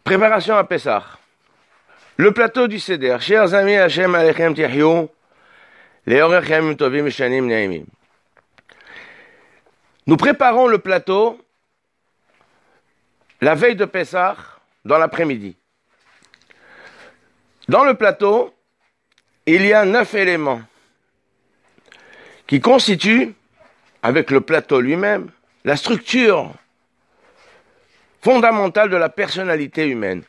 Préparation à Pessah. Le plateau du Seder. Chers amis, Hashem Alechem Tihyou, Leorech Yamim Tovim Shanim Naimim. Nous préparons le plateau la veille de Pessah dans l'après-midi. Dans le plateau, il y a 9 éléments qui constituent, avec le plateau lui-même, la structure fondamentale de la personnalité humaine.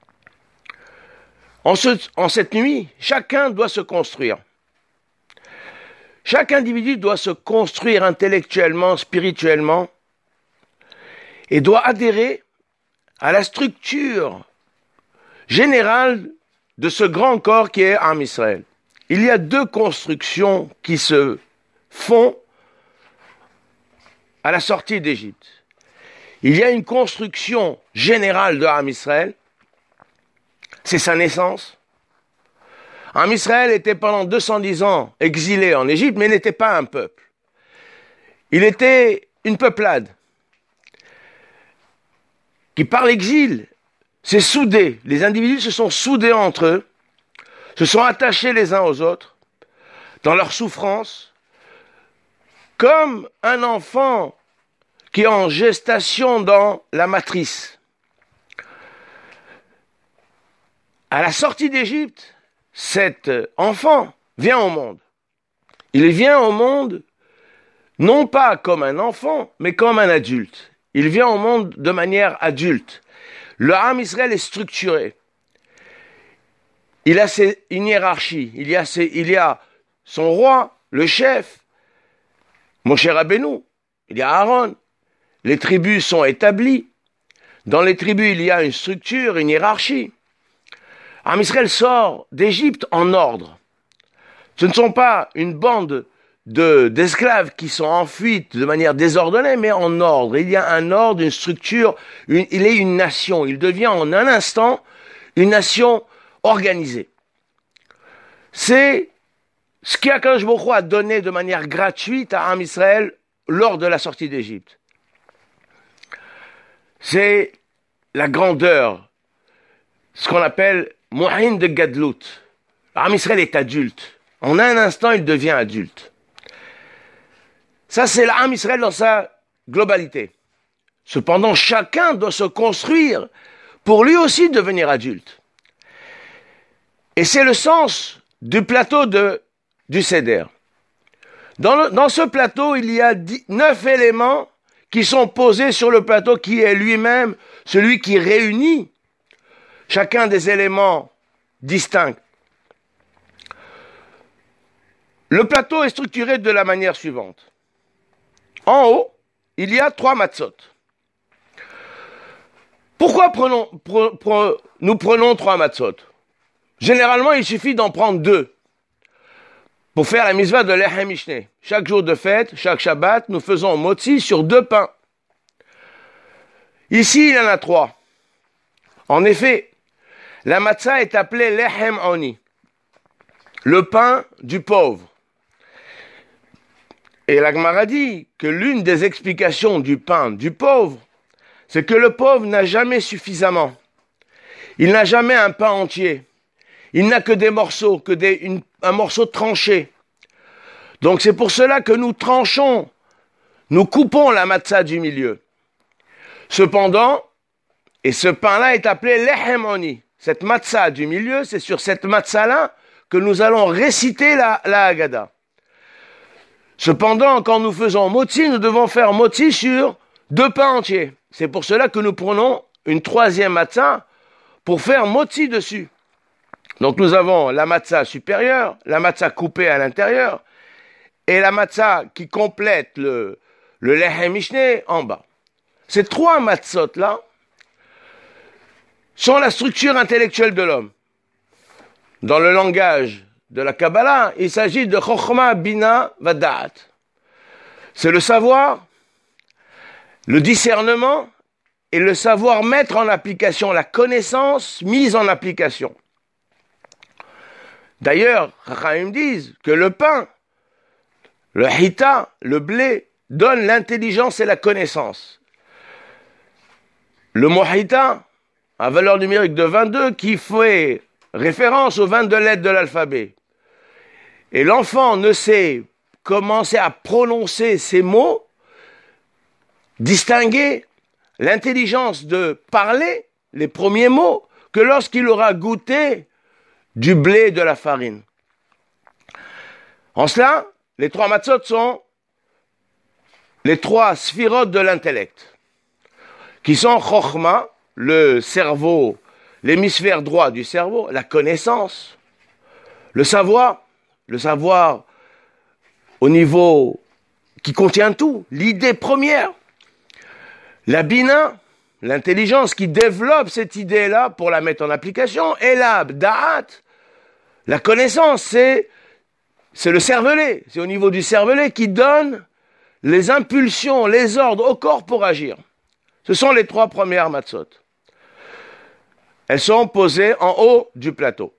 En cette nuit, chacun doit se construire. Chaque individu doit se construire intellectuellement, spirituellement, et doit adhérer à la structure générale de ce grand corps qui est Am Israël. Il y a 2 constructions qui se font à la sortie d'Égypte. Il y a une construction générale de Am Israël, c'est sa naissance. Am Israël était pendant 210 ans exilé en Égypte, mais n'était pas un peuple. Il était une peuplade qui, par l'exil, s'est soudé. Les individus se sont soudés entre eux, se sont attachés les uns aux autres, dans leur souffrance, comme un enfant qui est en gestation dans la matrice. À la sortie d'Égypte, cet enfant vient au monde. Il vient au monde non pas comme un enfant, mais comme un adulte. Il vient au monde de manière adulte. Le Am Israël est structuré. Il a une hiérarchie. Il y a son roi, le chef, Moshe Rabbeinu. Il y a Aaron. Les tribus sont établies. Dans les tribus, il y a une structure, une hiérarchie. Am Israël sort d'Égypte en ordre. Ce ne sont pas une bande d'esclaves qui sont en fuite de manière désordonnée, mais en ordre. Il y a un ordre, une structure, il est une nation. Il devient en un instant une nation organisée. C'est ce qu'Akadosh Baruch Hu a donné de manière gratuite à Am Israël lors de la sortie d'Égypte. C'est la grandeur, ce qu'on appelle Mohin de Gadlut. Am Israël est adulte. En un instant, il devient adulte. Ça, c'est l'Am Israël dans sa globalité. Cependant, chacun doit se construire pour lui aussi devenir adulte. Et c'est le sens du plateau du Seder. Dans ce plateau, il y a 9 éléments qui sont posés sur le plateau, qui est lui-même celui qui réunit chacun des éléments distincts. Le plateau est structuré de la manière suivante. En haut, il y a 3 matzot. Pourquoi nous prenons 3 matzot? Généralement, il suffit d'en prendre 2 pour faire la mitzvah de Lechem Mishneh. Chaque jour de fête, chaque Shabbat, nous faisons motzi sur 2 pains. Ici, il y en a 3. En effet, la matzah est appelée Lechem Oni, le pain du pauvre. Et la Gemara dit que l'une des explications du pain du pauvre, c'est que le pauvre n'a jamais suffisamment. Il n'a jamais un pain entier. Il n'a que des morceaux, un morceau tranché. Donc c'est pour cela que nous tranchons, nous coupons la matzah du milieu. Cependant, et ce pain-là est appelé Lechem Oni. Cette matzah du milieu, c'est sur cette matzah-là que nous allons réciter la Haggadah. Cependant, quand nous faisons motzi, nous devons faire motzi sur 2 pains entiers. C'est pour cela que nous prenons une 3e matzah pour faire motzi dessus. Donc nous avons la matzah supérieure, la matzah coupée à l'intérieur, et la matzah qui complète le Lechem Mishneh en bas. Ces 3 matzot-là sont la structure intellectuelle de l'homme. Dans le langage de la Kabbalah, il s'agit de Chochma, Bina, Vadat. C'est le savoir, le discernement et le savoir mettre en application, la connaissance mise en application. D'ailleurs, Chachamim disent que le pain, le hita, le blé, donne l'intelligence et la connaissance. Le mot hita, à valeur numérique de 22 qui fait référence aux 22 lettres de l'alphabet. Et l'enfant ne sait commencer à prononcer ces mots, distinguer l'intelligence de parler les premiers mots que lorsqu'il aura goûté du blé et de la farine. En cela, les 3 matzot sont les 3 sphirotes de l'intellect, qui sont Chokhma, le cerveau, l'hémisphère droit du cerveau, la connaissance, le savoir au niveau qui contient tout, l'idée première, la bina, l'intelligence qui développe cette idée-là pour la mettre en application, et la da'at, la connaissance, c'est le cervelet, c'est au niveau du cervelet qui donne les impulsions, les ordres au corps pour agir. Ce sont les 3 premières matzot. Elles sont posées en haut du plateau.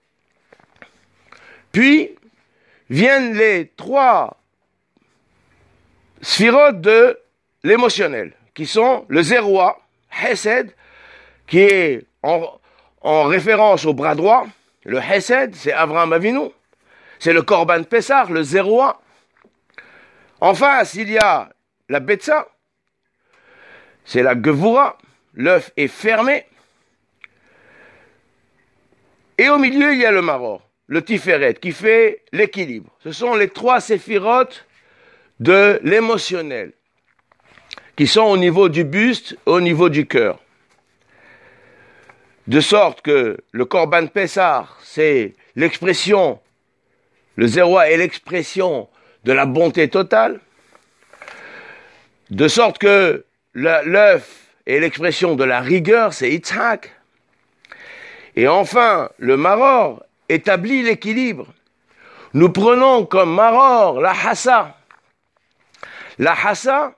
Puis viennent les 3 sphirotes de l'émotionnel, qui sont le zéroa, Hesed, qui est en référence au bras droit. Le Hesed, c'est Avraham Avinu. C'est le Korban Pessah, le zéroa. En face, il y a la Betsa. C'est la Gevura. L'œuf est fermé. Et au milieu, il y a le Maror, le Tiferet, qui fait l'équilibre. Ce sont les 3 séphirotes de l'émotionnel, qui sont au niveau du buste, au niveau du cœur. De sorte que le Korban Pessah, c'est l'expression, le zéroa est l'expression de la bonté totale. De sorte que l'œuf est l'expression de la rigueur, c'est Yitzhak. Et enfin, le Maror établit l'équilibre. Nous prenons comme Maror la Hassa. La Hassa,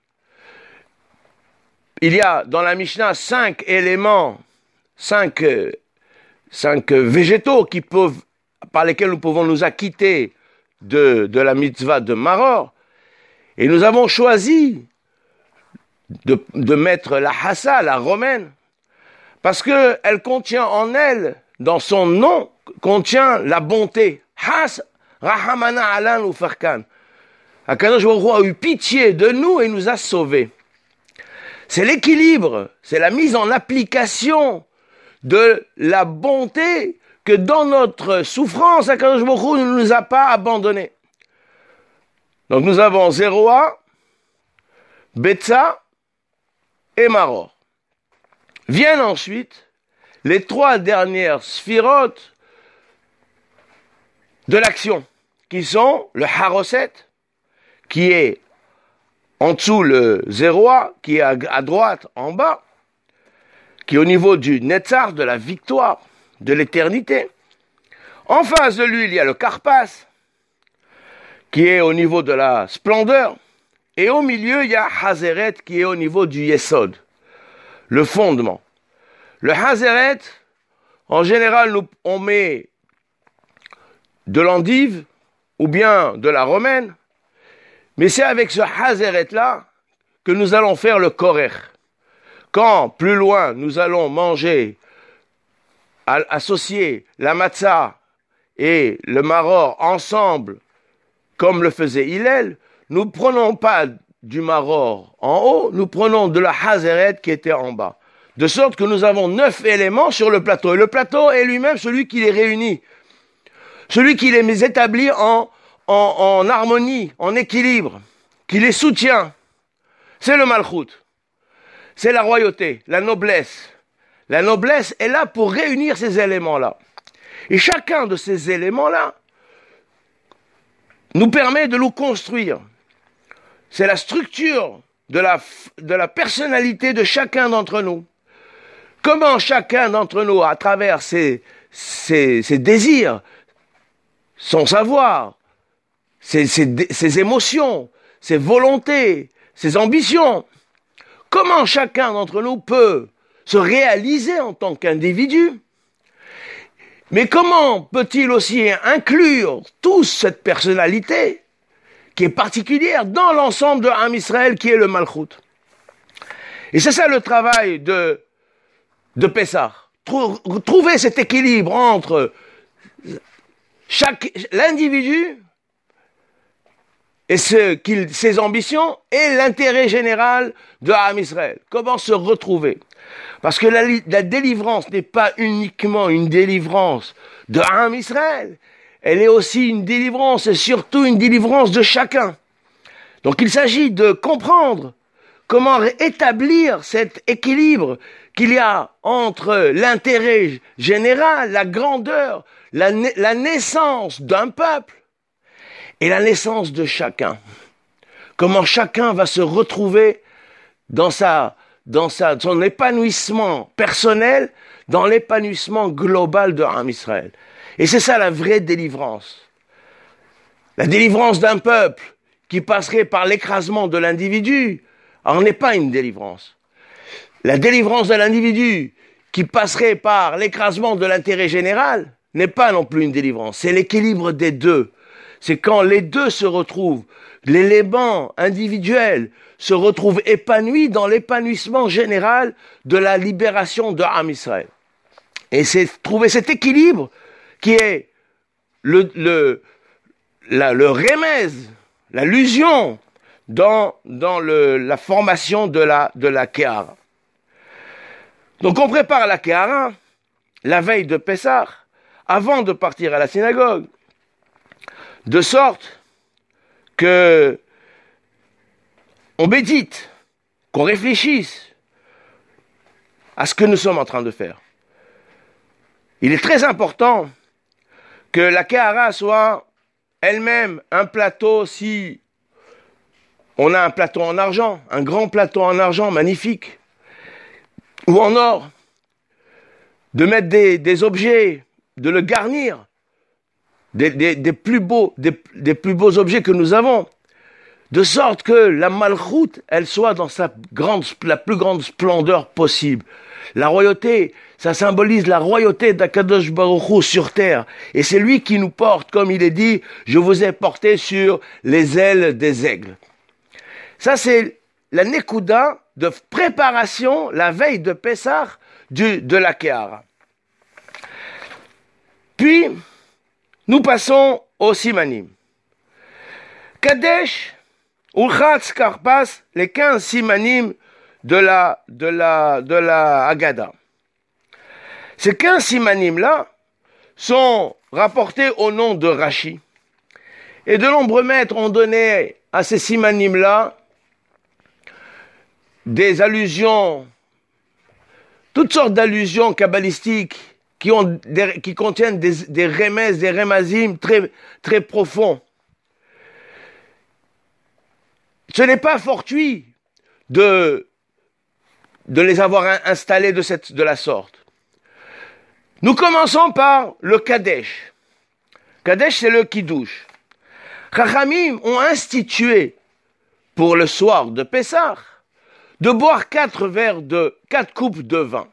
il y a dans la Mishnah 5 éléments, 5 végétaux par lesquels nous pouvons nous acquitter de la mitzvah de Maror. Et nous avons choisi de mettre la Hassa, la romaine, parce qu'elle contient en elle, dans son nom, contient la bonté. Has, Rahamana Alan ou Farkan. Akadosh Baruch Hu a eu pitié de nous et nous a sauvés. C'est l'équilibre, c'est la mise en application de la bonté que dans notre souffrance, Akadosh Baruch Hu ne nous a pas abandonnés. Donc nous avons Zéroa, Betsa et Maror. Viennent ensuite les 3 dernières sphirotes de l'action, qui sont le Haroset, qui est en dessous le Zéroa, qui est à droite en bas, qui est au niveau du Netzar, de la victoire, de l'éternité. En face de lui, il y a le Karpas, qui est au niveau de la splendeur. Et au milieu, il y a Hazeret, qui est au niveau du Yesod, le fondement. Le Hazeret, en général, on met de l'endive ou bien de la romaine, mais c'est avec ce Hazeret-là que nous allons faire le Korer. Quand, plus loin, nous allons manger, associer la matzah et le maror ensemble, comme le faisait Hillel, nous ne prenons pas du maror en haut, nous prenons de la Hazeret qui était en bas. De sorte que nous avons 9 éléments sur le plateau. Et le plateau est lui-même celui qui les réunit. Celui qui les établit en harmonie, en équilibre, qui les soutient. C'est le Malchut. C'est la royauté, la noblesse. La noblesse est là pour réunir ces éléments-là. Et chacun de ces éléments-là nous permet de nous construire. C'est la structure de la personnalité de chacun d'entre nous. Comment chacun d'entre nous, à travers ses désirs, son savoir, ses émotions, ses volontés, ses ambitions, comment chacun d'entre nous peut se réaliser en tant qu'individu, mais comment peut-il aussi inclure toute cette personnalité qui est particulière dans l'ensemble de Am Israël qui est le Malchut. Et c'est ça le travail de de Pessah. Trouver cet équilibre entre l'individu et ses ambitions et l'intérêt général de Am Israël. Comment se retrouver? Parce que la délivrance n'est pas uniquement une délivrance de Am Israël, elle est aussi une délivrance et surtout une délivrance de chacun. Donc il s'agit de comprendre comment établir cet équilibre qu'il y a entre l'intérêt général, la grandeur, la naissance d'un peuple et la naissance de chacun. Comment chacun va se retrouver dans son épanouissement personnel, dans l'épanouissement global de Am Israël. Et c'est ça la vraie délivrance. La délivrance d'un peuple qui passerait par l'écrasement de l'individu, alors n'est pas une délivrance. La délivrance de l'individu qui passerait par l'écrasement de l'intérêt général n'est pas non plus une délivrance. C'est l'équilibre des deux. C'est quand les deux se retrouvent, l'élément individuel se retrouve épanoui dans l'épanouissement général de la libération de Am Israël. Et c'est trouver cet équilibre qui est le remèze, l'allusion dans la formation de la Kéhara. Donc on prépare la Kéhara la veille de Pessah, avant de partir à la synagogue, de sorte que on médite, qu'on réfléchisse à ce que nous sommes en train de faire. Il est très important que la Kéhara soit elle-même un plateau, si on a un plateau en argent, un grand plateau en argent magnifique, ou en or, de mettre des objets, de le garnir, des plus beaux objets que nous avons, de sorte que la malchoute, elle soit dans la plus grande splendeur possible. La royauté, ça symbolise la royauté d'Akadosh Baruch Hu sur terre. Et c'est lui qui nous porte, comme il est dit, je vous ai porté sur les ailes des aigles. Ça, c'est la Nekuda de préparation, la veille de Pessah, de la Kéhara. Puis, nous passons au Simanim. Kadesh, Ulchatz, Karpas, les 15 Simanim de la Haggadah. Ces 15 Simanim-là sont rapportés au nom de Rashi. Et de nombreux maîtres ont donné à ces Simanim-là des allusions, toutes sortes d'allusions kabbalistiques qui contiennent des remèzes, des remazim très, très profonds. Ce n'est pas fortuit de les avoir installés de la sorte. Nous commençons par le Kadesh. Kadesh, c'est le Kiddush. Chachamim ont institué pour le soir de Pessah de boire 4 coupes de vin.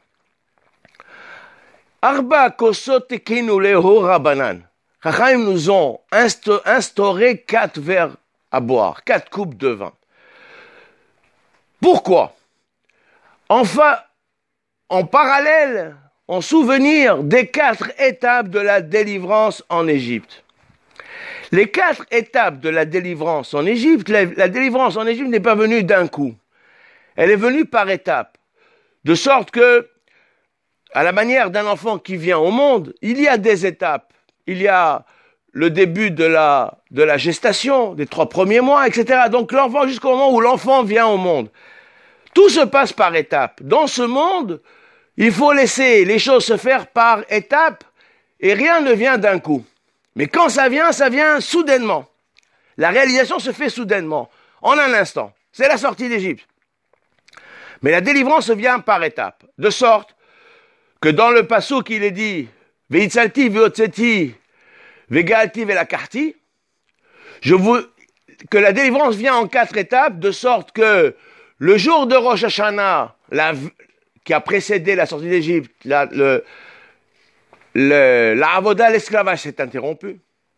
Arba kosot tekinu leho rabanan. Chachamim nous ont instauré 4 verres à boire, 4 coupes de vin. Pourquoi? Enfin, en parallèle, en souvenir des 4 étapes de la délivrance en Égypte. Les 4 étapes de la délivrance en Égypte, la délivrance en Égypte n'est pas venue d'un coup. Elle est venue par étapes. De sorte que, à la manière d'un enfant qui vient au monde, il y a des étapes. Il y a le début de la gestation, des 3 premiers mois, etc. Donc l'enfant, jusqu'au moment où l'enfant vient au monde. Tout se passe par étapes. Dans ce monde, il faut laisser les choses se faire par étapes et rien ne vient d'un coup. Mais quand ça vient soudainement. La réalisation se fait soudainement, en un instant. C'est la sortie d'Égypte. Mais la délivrance vient par étapes. De sorte que dans le passouk, il est dit « Veitzalti veotzeti vegalti velakarti » que la délivrance vient en 4 étapes, de sorte que le jour de Rosh Hashanah, qui a précédé la sortie d'Égypte, la avoda, l'esclavage s'est interrompu.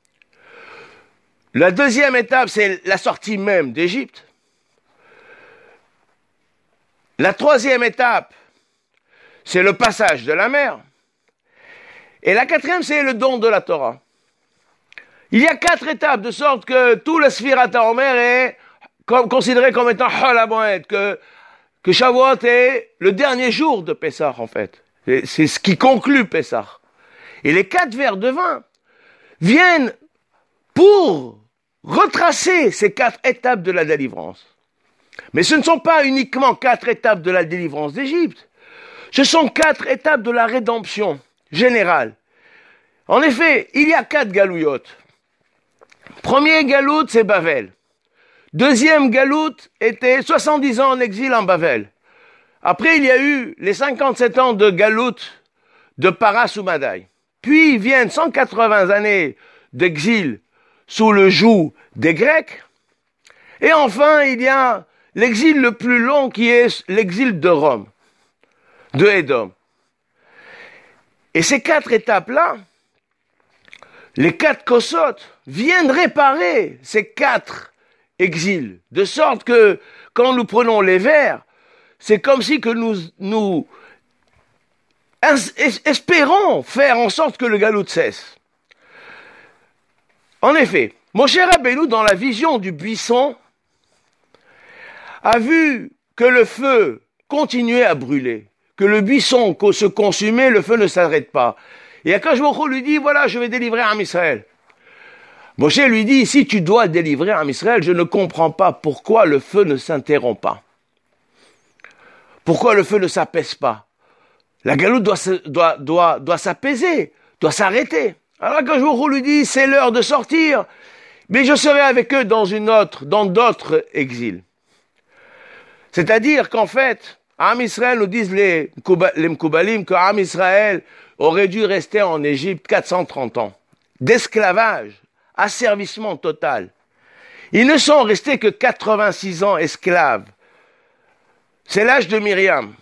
La deuxième étape, c'est la sortie même d'Égypte. La troisième étape, c'est le passage de la mer. Et la quatrième, c'est le don de la Torah. Il y a 4 étapes, de sorte que tout le Sfirat HaOmer est considéré comme étant Chol HaMoed, que Shavuot est le dernier jour de Pessah, en fait. C'est ce qui conclut Pessah. Et les 4 verres de vin viennent pour retracer ces 4 étapes de la délivrance. Mais ce ne sont pas uniquement 4 étapes de la délivrance d'Égypte. Ce sont 4 étapes de la rédemption générale. En effet, il y a 4 galouyotes. Premier galoute, c'est Bavel. Deuxième galoute était 70 ans en exil en Bavel. Après, il y a eu les 57 ans de galoute de Paras ou Madaï. Puis viennent 180 années d'exil sous le joug des Grecs. Et enfin, il y a l'exil le plus long qui est l'exil de Rome, de Édom. Et ces 4 étapes-là, les 4 Kosot viennent réparer ces 4 exils. De sorte que, quand nous prenons les vers, c'est comme si que nous espérons faire en sorte que le galout cesse. En effet, Moshe Rabbeinu, dans la vision du buisson, a vu que le feu continuait à brûler, que le buisson se consumait, le feu ne s'arrête pas. Et Akadosh Baruch Hu lui dit, voilà, je vais délivrer Am Israël. Moshe lui dit, si tu dois délivrer Am Israël, je ne comprends pas pourquoi le feu ne s'interrompt pas. Pourquoi le feu ne s'apaise pas? La galoute doit s'apaiser, doit s'arrêter. Alors Akadosh Baruch Hu lui dit, c'est l'heure de sortir, mais je serai avec eux dans d'autres exils. C'est-à-dire qu'en fait, Am Israël, nous disent les Mkoubalim, que Am Israël aurait dû rester en Égypte 430 ans d'esclavage, asservissement total. Ils ne sont restés que 86 ans esclaves. C'est l'âge de Myriam.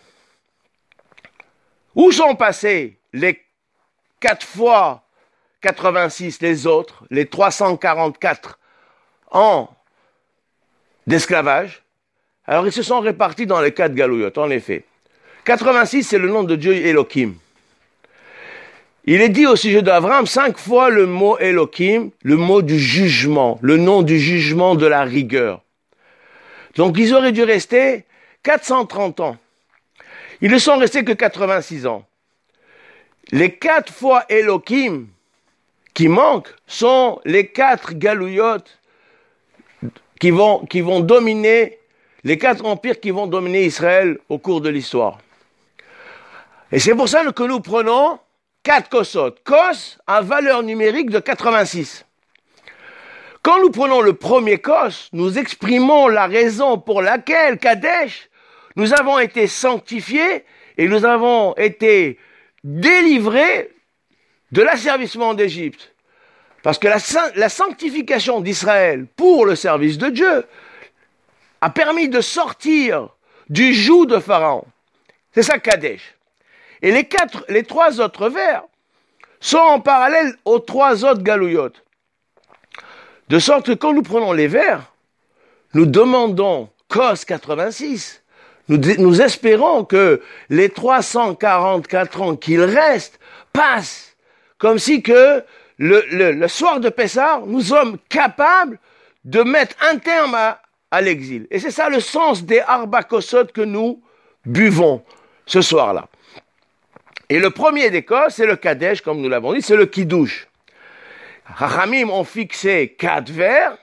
Où sont passés les 4 fois 86, les autres, les 344 ans d'esclavage? Alors ils se sont répartis dans les 4 galouyotes, en effet. 86, c'est le nom de Dieu Elohim. Il est dit au sujet d'Abraham 5 fois le mot Elohim, le mot du jugement, le nom du jugement de la rigueur. Donc ils auraient dû rester 430 ans. Ils ne sont restés que 86 ans. Les 4 fois Elohim qui manquent sont les 4 galouyotes qui vont dominer, les 4 empires qui vont dominer Israël au cours de l'histoire. Et c'est pour ça que nous prenons 4 Kosot. Kos a valeur numérique de 86. Quand nous prenons le premier Kos, nous exprimons la raison pour laquelle, Kadesh, nous avons été sanctifiés et nous avons été délivrés de l'asservissement d'Égypte. Parce que la sanctification d'Israël pour le service de Dieu a permis de sortir du joug de Pharaon. C'est ça Kadesh. Et les 3 autres vers sont en parallèle aux 3 autres galouyotes. De sorte que quand nous prenons les vers, nous demandons Kos 86. Nous espérons que les 344 ans qu'il reste passent comme si que le soir de Pessah, nous sommes capables de mettre un terme à l'exil. Et c'est ça le sens des Arba Kosot que nous buvons ce soir-là. Et le premier des Kos, c'est le Kadesh, comme nous l'avons dit, c'est le Kiddush. Chachamim ont fixé 4 vers,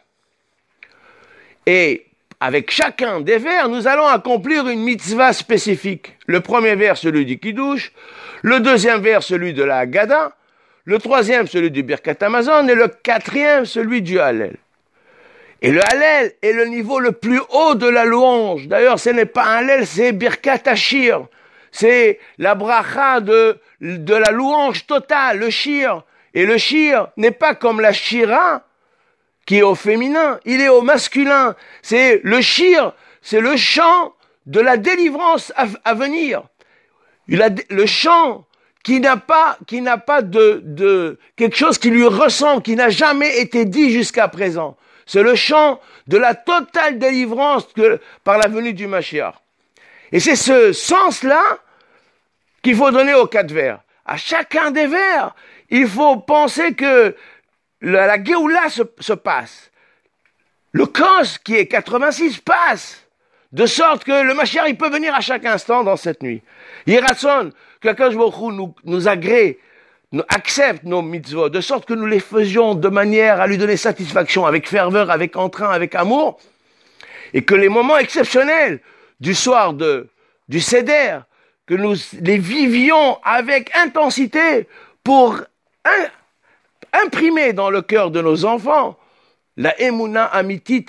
et avec chacun des vers, nous allons accomplir une mitzvah spécifique. Le premier vers, celui du Kiddush, le deuxième vers, celui de la Haggadah, le troisième, celui du Birkat Hamazon, et le 4e, celui du Hallel. Et le Hallel est le niveau le plus haut de la louange. D'ailleurs, ce n'est pas un Hallel, c'est Birkat Hashir. C'est la bracha de la louange totale, le shir. Et le shir n'est pas comme la shira, qui est au féminin, il est au masculin. C'est le shir, c'est le chant de la délivrance à venir. Le chant qui n'a pas de quelque chose qui lui ressemble, qui n'a jamais été dit jusqu'à présent. C'est le chant de la totale délivrance par la venue du Mashiach. Et c'est ce sens-là qu'il faut donner aux 4 vers. À chacun des vers, il faut penser que la Géoula se passe. Le Kos, qui est 86, passe. De sorte que le Mashiach, il peut venir à chaque instant dans cette nuit. Yiratson, que Akadosh Baruch Hu nous agrée, accepte nos mitzvot, de sorte que nous les faisions de manière à lui donner satisfaction, avec ferveur, avec entrain, avec amour, et que les moments exceptionnels du soir du Seder, que nous les vivions avec intensité pour imprimer dans le cœur de nos enfants la Emouna Amitit,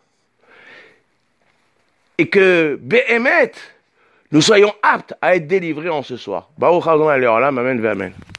et que Behemet, nous soyons aptes à être délivrés en ce soir. Baruch Adonai Leolam, amen ve amen.